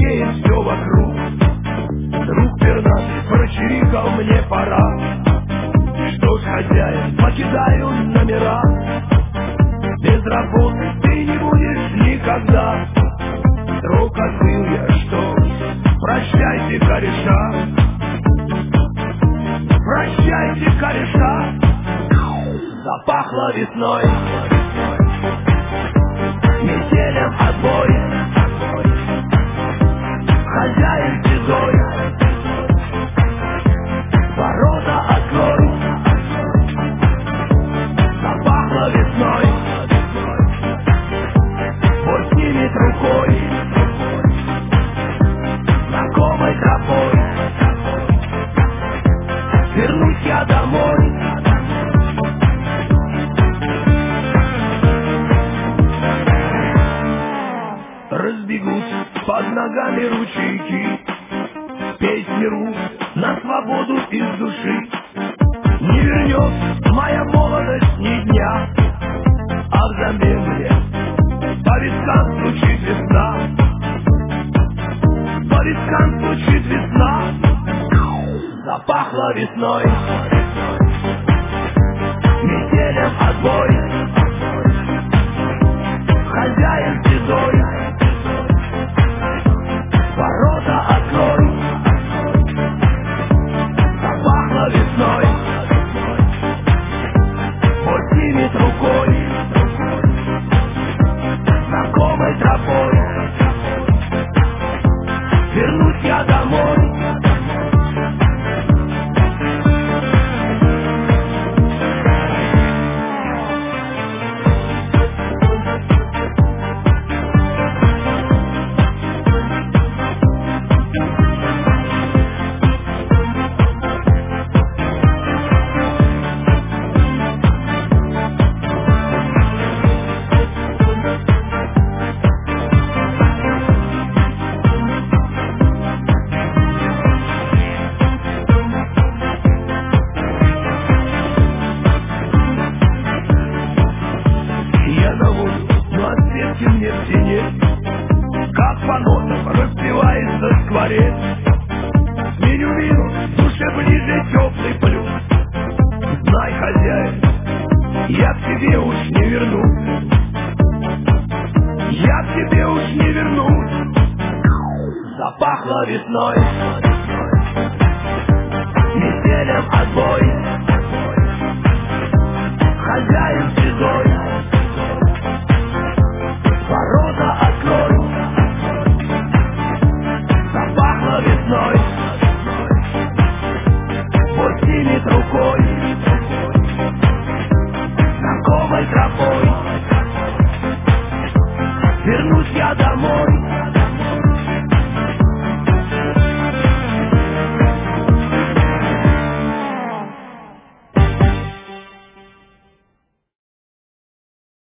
темнеет все вокруг. Друг пернатый прочирикал: мне пора. Что ж, хозяин, покидаю номера. Без работы ты не будешь никогда. Срок отбыл я, что ж, прощайте, кореша. Прощайте, кореша. Запахло весной, метелем отбой. Хозяин седой, ворота открой. Запахло весной, вот снимет рукой, знакомой тропой. Вернусь я домой. Разбегутся под ногами ручейки, песни рвут на свободу из души. Не вернется моя молодость ни дня, а взамен мне по вискам стучит весна. По вискам стучит весна. Запахло весной, метелем отбой. Хозяин седой, ворота открой. Запахло весной, вот снимет рукой, знакомой тропой. Вернусь я домой. Мне в тени, как по нотам распевается скворец. Сменю миру, душе ближе теплый плюс. Знай, хозяин, я к тебе уж не вернусь. Я к тебе уж не вернусь. Запахло весной, метелем отбой. Хозяин